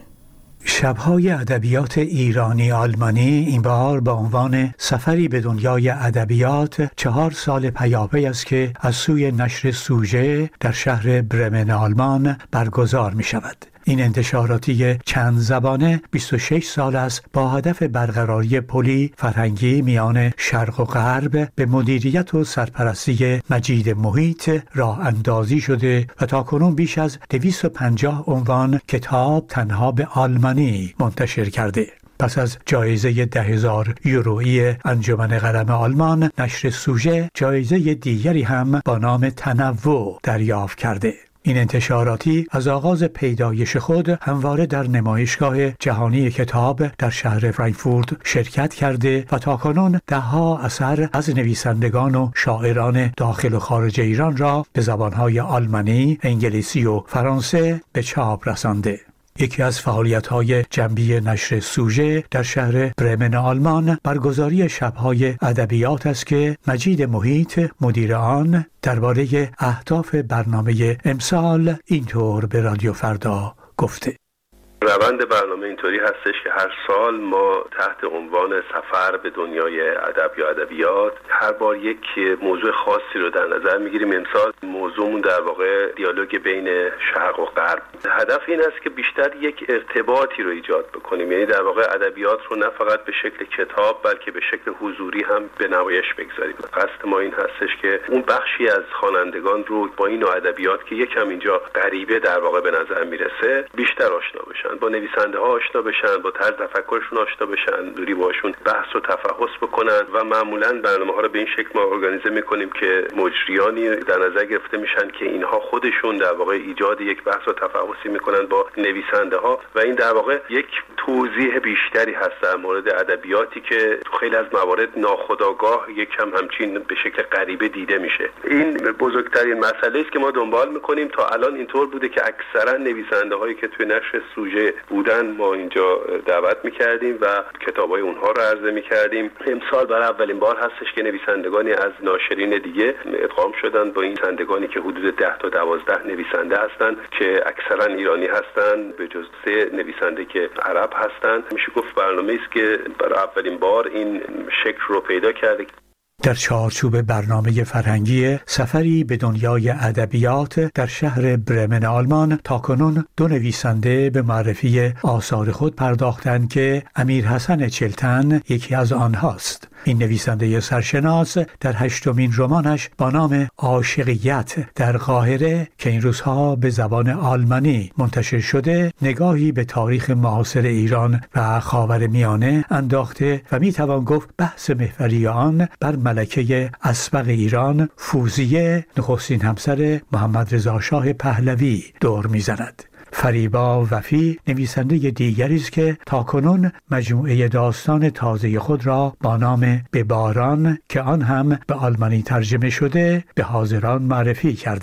شب‌های ادبیات ایرانی آلمانی این بار با عنوان سفری به دنیای ادبیات 4 سال پیاپی است که از سوی نشر سوژه در شهر برمن آلمان برگزار می شود. این انتشاراتی چند زبانه 26 سال است با هدف برقراری پلی فرهنگی میان شرق و غرب به مدیریت و سرپرستی مجید محیط راه اندازی شده و تاکنون بیش از 250 عنوان کتاب تنها به آلمانی منتشر کرده. پس از جایزه 10,000 یورویی انجمن قلم آلمان، نشر سوژه جایزه دیگری هم با نام تنوع دریافت کرده. این انتشاراتی از آغاز پیدایش خود همواره در نمایشگاه جهانی کتاب در شهر فرانکفورت شرکت کرده و تاکنون 10 اثر از نویسندگان و شاعران داخل و خارج ایران را به زبانهای آلمانی، انگلیسی و فرانسه به چاپ رسانده. یکی از فعالیت‌های جنبی نشر سوژه در شهر برمن آلمان برگزاری شب‌های ادبیات است که مجید محیط مدیر آن درباره اهداف برنامه امسال اینطور به رادیو فردا گفته: روند برنامه اینطوری هستش که هر سال ما تحت عنوان سفر به دنیای ادب یا ادبیات هر بار یک موضوع خاصی رو در نظر میگیریم. امسال موضوعمون در واقع دیالوگ بین شرق و غرب. هدف این است که بیشتر یک ارتباطی رو ایجاد بکنیم، یعنی در واقع ادبیات رو نه فقط به شکل کتاب بلکه به شکل حضوری هم به نمایش بگذاریم. قصد ما این هستش که اون بخشی از خوانندگان رو با این نوع ادبیات که یکم اینجا غریبه در واقع به نظر میرسه بیشتر آشنا بشن، با نویسنده ها آشنا بشن، با طرز تفکرشون آشنا بشن، دوری باشون بحث و تفحص بکنن و معمولا برنامه‌ها رو به این شکل ما ارگانیزه می‌کنیم که مجریانی در نظر گرفته میشن که اینها خودشون در واقع ایجاد یک بحث و تفحصی می‌کنن با نویسنده ها و این در واقع یک توضیح بیشتری هست در مورد ادبیاتی که تو خیلی از موارد ناخودآگاه یکم همچین به شکل غریبه دیده میشه. این بزرگترین مسئله است که ما دنبال می‌کنیم. تا الان اینطور بوده که اکثرا نویسنده‌هایی که توی نشر سوژه بودن ما اینجا دعوت میکردیم و کتابای اونها رو عرضه میکردیم. امسال برای اولین بار هستش که نویسندگانی از ناشرین دیگه ادغام شدن با این نویسندگانی که حدود 10 تا 12 نویسنده هستن که اکثرا ایرانی هستن به جز 3 نویسنده که عرب هستن. میشه گفت برنامه‌ای است که برای اولین بار این شکل رو پیدا کرده. در چارچوب برنامه فرهنگی سفری به دنیای ادبیات در شهر برمن آلمان تاکنون 2 نویسنده به معرفی آثار خود پرداختند که امیر حسن چهلتن یکی از آنهاست. این نویسنده سرشناس در 8مین رمانش با نام عاشقیت در قاهره که این روزها به زبان آلمانی منتشر شده نگاهی به تاریخ معاصر ایران و خاورمیانه انداخته و میتوان گفت بحث محوری آن بر ملکه اسبق ایران فوزیه نخستین همسر محمد رضا شاه پهلوی دور میزند. فریبا وفی نویسنده دیگری است که تاکنون مجموعه داستان تازه خود را با نام به باران که آن هم به آلمانی ترجمه شده به حاضران معرفی کرده.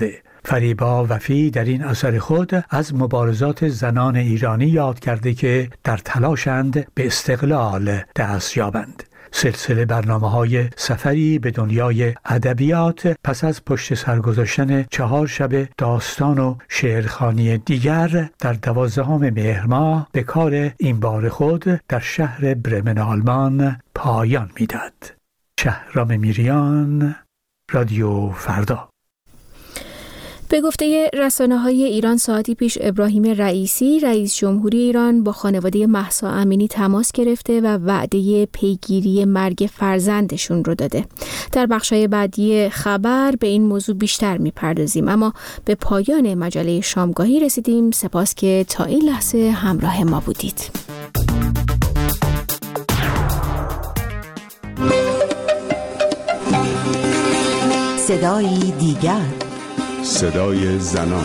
فریبا وفی در این اثر خود از مبارزات زنان ایرانی یاد کرده که در تلاشند به استقلال دست یابند. سلسله برنامه‌های سفری به دنیای ادبیات پس از پشت سر گذاشتن 4 شب داستان و شعرخوانی دیگر در 12 مهر ماه به کار این بار خود در شهر برمن آلمان پایان می‌داد. شهرام میریان، رادیو فردا. به گفته رسانه‌های ایران ساعتی پیش ابراهیم رئیسی رئیس جمهوری ایران با خانواده مهسا امینی تماس گرفته و وعده پیگیری مرگ فرزندشون رو داده. در بخشای بعدی خبر به این موضوع بیشتر می‌پردازیم، اما به پایان مجله شامگاهی رسیدیم. سپاس که تا این لحظه همراه ما بودید. صدای دیگر، صدای زنان.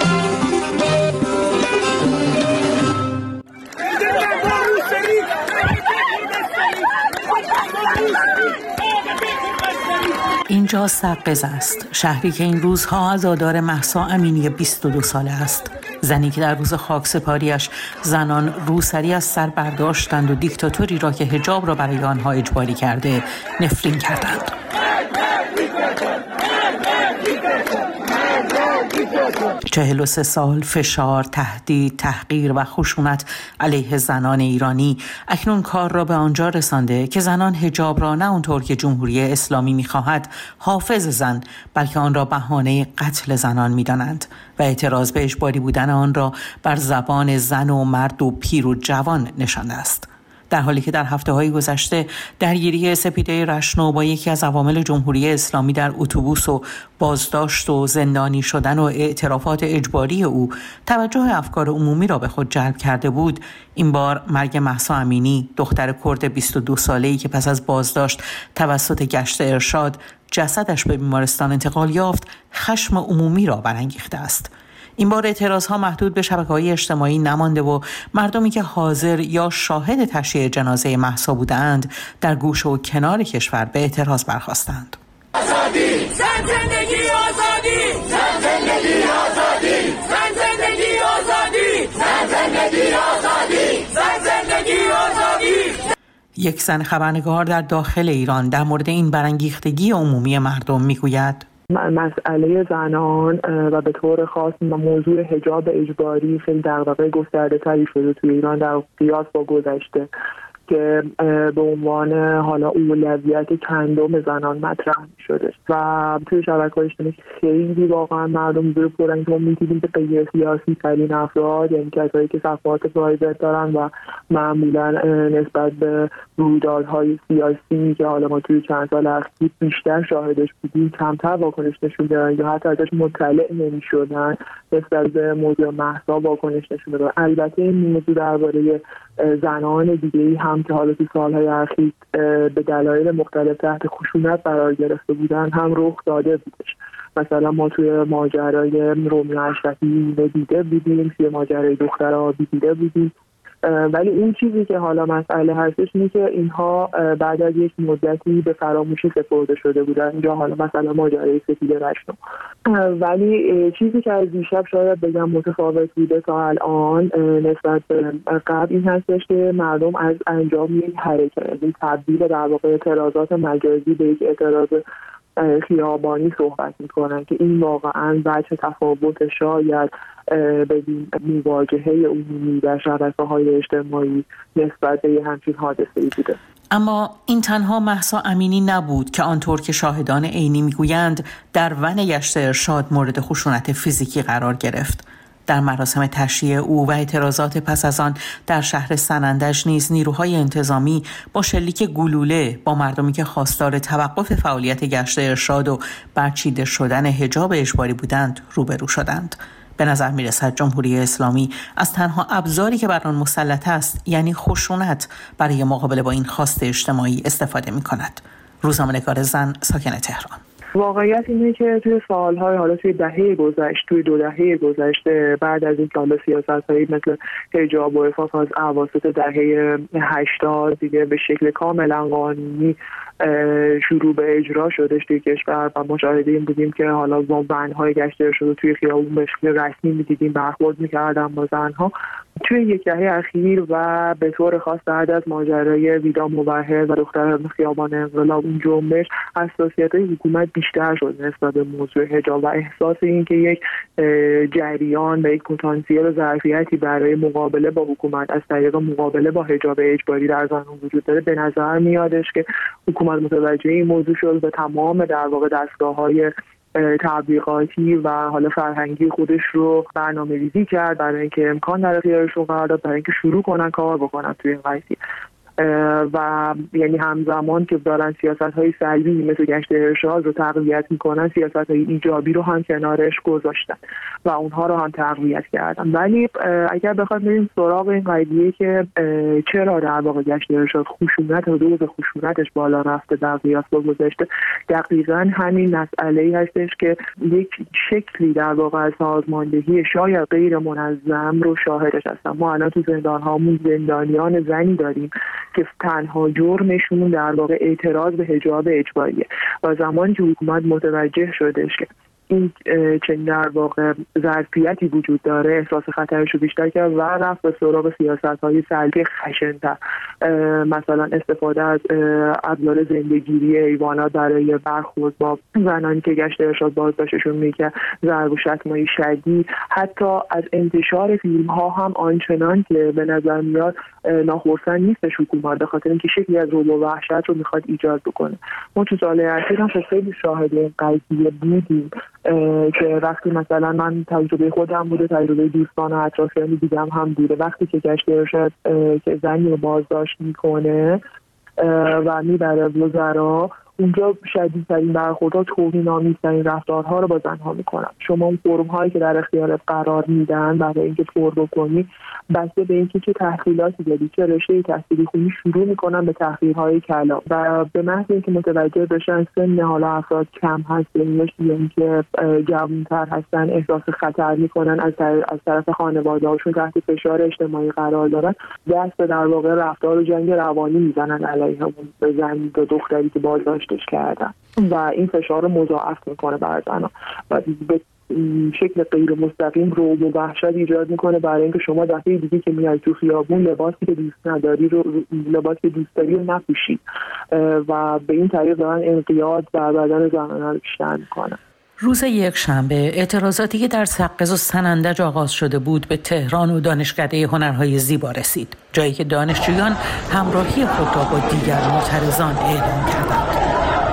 اینجا سقز است، شهری که این روزها عزادار مهسا امینی 22 ساله است. زنی که در روز خاکسپاریش زنان روسری از سر برداشتند و دیکتاتوری را که حجاب را برای آنها اجباری کرده نفرین کردند. 43 سال فشار، تهدید، تحقیر و خشونت علیه زنان ایرانی اکنون کار را به آنجا رسانده که زنان حجاب را نه اونطور که جمهوری اسلامی می‌خواهد حافظ زن، بلکه آن را بهانه قتل زنان می‌دانند و اعتراض به اجباری بودن آن را بر زبان زن و مرد و پیر و جوان نشانده است. در حالی که در هفته‌های گذشته درگیری سپیده رشنو با یکی از عوامل جمهوری اسلامی در اتوبوس و بازداشت و زندانی شدن و اعترافات اجباری او توجه افکار عمومی را به خود جلب کرده بود، این بار مرگ مهسا امینی، دختر کرد 22 ساله‌ای که پس از بازداشت توسط گشت ارشاد جسدش به بیمارستان انتقال یافت، خشم عمومی را برانگیخته است. این بار اعتراضها محدود به شبکه‌های اجتماعی نمانده و مردمی که حاضر یا شاهد تشییع جنازه مهسا بودند در گوشه و کنار کشور به اعتراض برخاستند. آزادی، زن زندگی آزادی، زن زندگی آزادی، زن زندگی آزادی، زن زندگی آزادی، زن زندگی آزادی. یک زن خبرنگار در داخل ایران در مورد این برانگیختگی عمومی مردم میگوید: مسئله زنان و به طور خاص موضوع حجاب اجباری خیلی دغدغه گسترده تری شده توی ایران در قیاس با گذشته که به عنوان حالا اولویت کندم زنان مطرح شده و توی شبکه‌های اجتماعی خیلی واقعا مردم زیر پرن که ما می‌دیدیم که غیر سیاسی ترین افراد، یعنی کسایی که صفحات پرایوت دارن و معمولا نسبت به رویدادهای سیاسی که حالا ما توی چند سال اخیر بیشتر شاهدش بودیم کمتر واکنش نشون دادن یا حتی ازش مطلع نمی‌شدن، نسبت به موضوع مهسا واکنش نشون دادن. البته این موضوع درباره زنان دیگه‌ای هم که حالا تو سالهای اخیر به دلایل مختلف تحت خشونت قرار گرفته بودن هم رخ داده بودش. مثلا ما توی ماجرای رومی اشرفی دیده بودیم، توی ماجرای دختر آبی دیده بودیم، ولی اون چیزی که حالا مسئله هستش اینه که اینها بعد از یک مدتی به فراموشی سپرده شده بودن. اینجا حالا مثلا ماجرای سپیده رشنو، ولی چیزی که از دیشب شاید بگم متفاوت بوده تا الان نسبت به قبل این هستش که مردم از انجام یک حرکت، این تبدیل در واقع اعتراضات مجازی به یک اعتراض خیابانی صحبت میکنن که این واقعا وجه تفاوت شاید به مواجهه عمومی در شبکه‌های اجتماعی نسبت به همچین حادثه‌ای بوده. اما این تنها مهسا امینی نبود که آنطور که شاهدان عینی میگویند در ون گشت ارشاد مورد خشونت فیزیکی قرار گرفت. در مراسم تشییع او و اعتراضات پس از آن در شهر سنندج نیز نیروهای انتظامی با شلیک گلوله با مردمی که خواستار توقف فعالیت گشت ارشاد و برچیده شدن حجاب اجباری بودند روبرو شدند. به نظر می‌رسد جمهوری اسلامی از تنها ابزاری که بر آن مسلط است، یعنی خشونت، برای مقابله با این خواست اجتماعی استفاده می‌کند. روزنامه‌نگار زن ساکن تهران. واقعیت اینه که توی سالهای حالا توی دهه گذشته، توی 2 دهه گذشته بعد از اینکه حالا سیاست‌هایی مثل حجاب و عفاف از اواسط دهه 80 دیگه به شکل کاملا قانونی شروع به اجرا شدش توی کشور و مشاهده این بودیم که حالا با زن‌های گشت ارشاد توی خیابون به شکل رسمی می‌دیدیم برخورد می‌کردن با زن‌ها. توی 1 دهه اخیر و به طور خاص بعد از ماجرای ویدا موحد و دختر خیابان انقلاب، اون جنبش حساسیت‌های حکومت بیشتر شد نسبت به موضوع حجاب و احساس این که یک جریان و یک پتانسیل و ظرفیتی برای مقابله با حکومت از طریق مقابله با حجاب اجباری در زنان وجود داره، به نظر میادش که حکومت متوجه این موضوع شد و تمام در واقع دستگاه‌های تبلیغاتی و حالا فرهنگی خودش رو برنامه‌ریزی کرد برای اینکه امکان در اختیارشون قرار داد برای اینکه شروع کنن کار بکنن توی این قضیه. و یعنی همزمان که دارن سیاست‌های سلبی مثل گشت ارشاد رو تقویت میکنن، سیاست‌های ایجابی رو هم کنارش گذاشتن و اونها رو هم تقویت کردن. ولی اگر بخواد بریم سراغ این قضیه که چرا در واقع گشت ارشاد خشونت و دوز خشونتش بالا رفته در قیاس با گذشته، دقیقاً همین مسئله‌ای هستش که یک شکلی در واقع از سازماندهی شاید غیر منظم رو شاهدش هستم. ما الان تو زندان‌هامون زندانیان زنی داریم که تنها جرمشون در واقع اعتراض به حجاب اجباریه و زمانی که حکومت متوجه شدش که این چنین در واقع ظرفیتی وجود داره، احساس خطرش رو بیشتر کرد و رفت به سراغ سیاست‌های سلبی خشن‌تر، مثلا استفاده از ابزار زندگیری حیوانات برای برخورد با زنانی که گشت ارشاد بازداشتشون میکرد، ضرب و شتم‌های شدید، حتی از انتشار فیلم‌ها هم آنچنان که به نظر میاد ناخرسند نیستش حکومت، به خاطر اینکه شکلی از رعب و وحشت رو میخواد ایجاد بکنه. ما تو سال اخیر هم خیلی شاهد این قضیه بودیم که وقتی مثلا من تجربه خودم بوده، تجربه دوستان و اطرافیانی دیدم هم بوده، وقتی که گشت ارشاد که زنی رو بازداشت میکنه و میبره وزرا، اونجا شدیدترین برخوردها، توهین‌آمیزترین رفتارها رو با زنها میکنن. شما اون فرم‌هایی که در اختیارت قرار میدن برای اینکه پر بکنی، بسته به اینکه چه تحصیلاتی داری، چه رشته تحصیلی خونی، شروع میکنن به تحقیرهای کلام و به محض اینکه متوجه بشن سن حالا افراد کم هست یا اینکه جوان‌تر هستن، احساس خطر میکنن، از طرف خانواده‌هاشون تحت فشار اجتماعی قرار دارن، دست به در واقع رفتار و جنگ روانی میزنن علیه همون زن و دختری که بازداشت کردن و این فشار رو مضاعف میکنه بر زنها و به شکل غیر مستقیم رعب و وحشت ایجاد میکنه برای اینکه شما دفعه دیگه که میای تو خیابون لباسی که دوست نداری رو، لباسی که دوست داری رو نپوشی و به این طریق دارن انقیاد بر بدن زنان رو بیشتر میکنن. روز یکشنبه اعتراضاتی که در سقز و سنندج آغاز شده بود به تهران و دانشکده هنرهای زیبا رسید، جایی که دانشجویان همراهی خود را با دیگر معترضان اعلام کردند.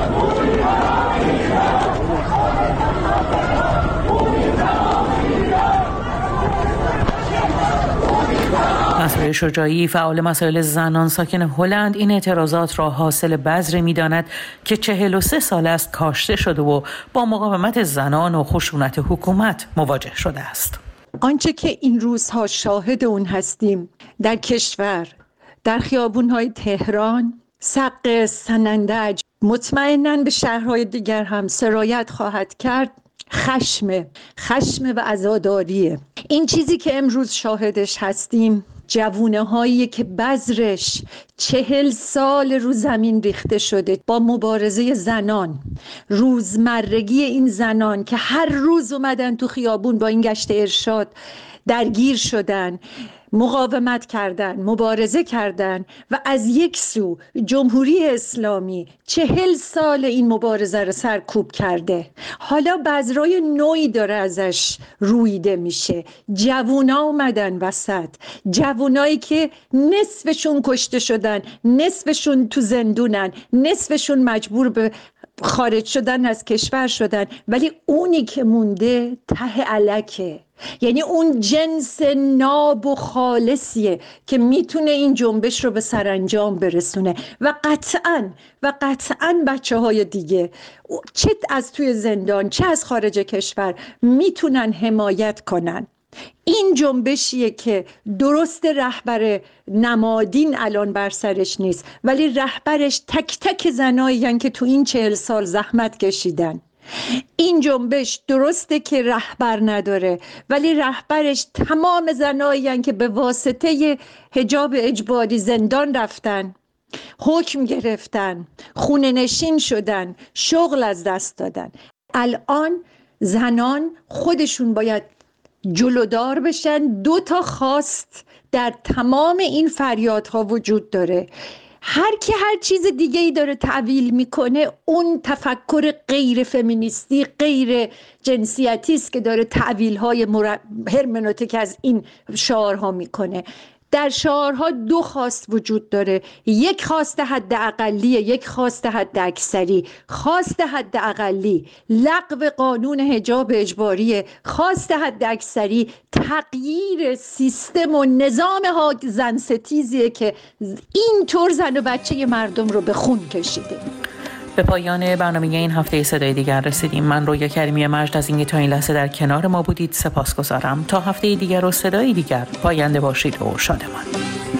مسئول شجاعی، فعال مسائل زنان ساکن هلند، این اعتراضات را حاصل بذری می‌داند که 43 سال است کاشته شده و با مقاومت زنان و خشونت حکومت مواجه شده است. آنچه که این روزها شاهد اون هستیم در کشور، در خیابون‌های تهران، سقز، سنندج، مطمئناً به شهرهای دیگر هم سرایت خواهد کرد، خشم و عزاداریه. این چیزی که امروز شاهدش هستیم جوونه هایی که بذرش 40 سال رو زمین ریخته شده با مبارزه زنان، روزمرگی این زنان که هر روز اومدن تو خیابون با این گشت ارشاد درگیر شدن، مقاومت کردن، مبارزه کردن و از یک سو جمهوری اسلامی 40 سال این مبارزه رو سرکوب کرده. حالا بذرای نوعی داره ازش رویده میشه. جوونا اومدن وسط، جوونایی که نصفشون کشته شدن، نصفشون تو زندونن، نصفشون مجبور به خارج شدن از کشور شدن، ولی اونی که مونده ته الکه. یعنی اون جنس ناب و خالصیه که میتونه این جنبش رو به سرانجام برسونه و قطعاً بچه های دیگه چه از توی زندان چه از خارج کشور میتونن حمایت کنن. این جنبشیه که درست رهبر نمادین الان بر سرش نیست، ولی رهبرش تک تک زنایین که تو این 40 سال زحمت کشیدن. این جنبش درسته که رهبر نداره، ولی رهبرش تمام زنایی هستند که به واسطه حجاب اجباری زندان رفتن، حکم گرفتن، خونه نشین شدن، شغل از دست دادن. الان زنان خودشون باید جلودار بشن. 2 خواست در تمام این فریادها وجود داره. هر کی هر چیز دیگه ای داره تعویل میکنه، اون تفکر غیر فمینیستی، غیر جنسیتی است که داره تعویل های هرمنوتیک از این شعارها میکنه. در شعارها 2 خواست وجود داره، یک خواست حد اقلیه، یک خواست حد اکثری. خواست حد اقلی لغو قانون حجاب اجباریه، خواست حد اکثری تغییر سیستم و نظام زن ستیزیه که اینطور زن و بچه مردم رو به خون کشیده. به پایان برنامه این هفته صدای دیگر رسیدیم. من رویا کریمی مجد از اینکه تا این لحظه در کنار ما بودید سپاسگزارم. تا هفته دیگر و صدای دیگر پاینده باشید و شادمان.